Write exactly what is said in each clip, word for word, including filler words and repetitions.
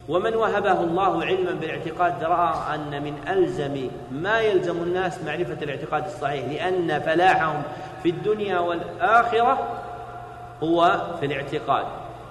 ومن وهبه الله علما بالاعتقاد رأى أن من ألزم ما يلزم الناس معرفة الاعتقاد الصحيح، لأن فلاحهم في الدنيا والآخرة هو في الاعتقاد.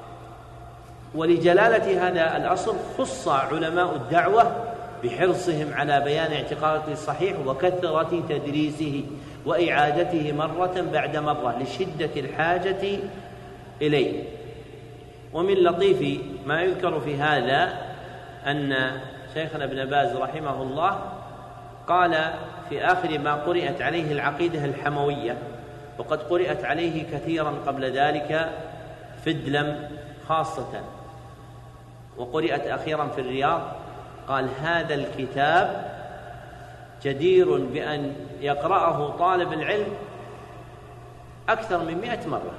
ولجلالة هذا الأصل خص علماء الدعوة بحرصهم على بيان اعتقاد الصحيح وكثرة تدريسه وإعادته مرة بعد مرة لشدة الحاجة إليه. ومن لطيف ما يذكر في هذا أن شيخنا ابن باز رحمه الله قال في آخر ما قرأت عليه العقيدة الحموية، وقد قرأت عليه كثيرا قبل ذلك في الدلم خاصة، وقرأت أخيرا في الرياض، قال هذا الكتاب جدير بأن يقرأه طالب العلم أكثر من مئة مرة،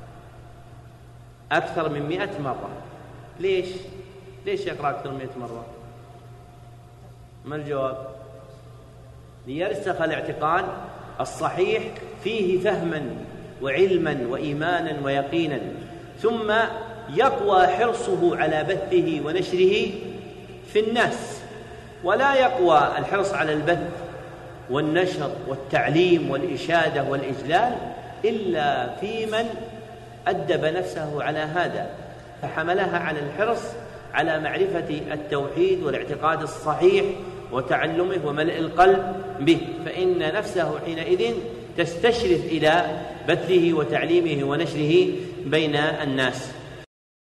أكثر من مئة مرة. ليش؟ ليش يقرأ أكثر من مئة مرة؟ ما الجواب؟ ليرسخ الاعتقاد الصحيح فيه فهما وعلما وإيمانا ويقينا، ثم يقوى حرصه على بثه ونشره في الناس، ولا يقوى الحرص على البث والنشر والتعليم والإشادة والإجلال إلا في من أدب نفسه على هذا، فحملها على الحرص على معرفة التوحيد والاعتقاد الصحيح وتعلمه وملء القلب به، فإن نفسه حينئذ تستشرف إلى بثه وتعليمه ونشره بين الناس.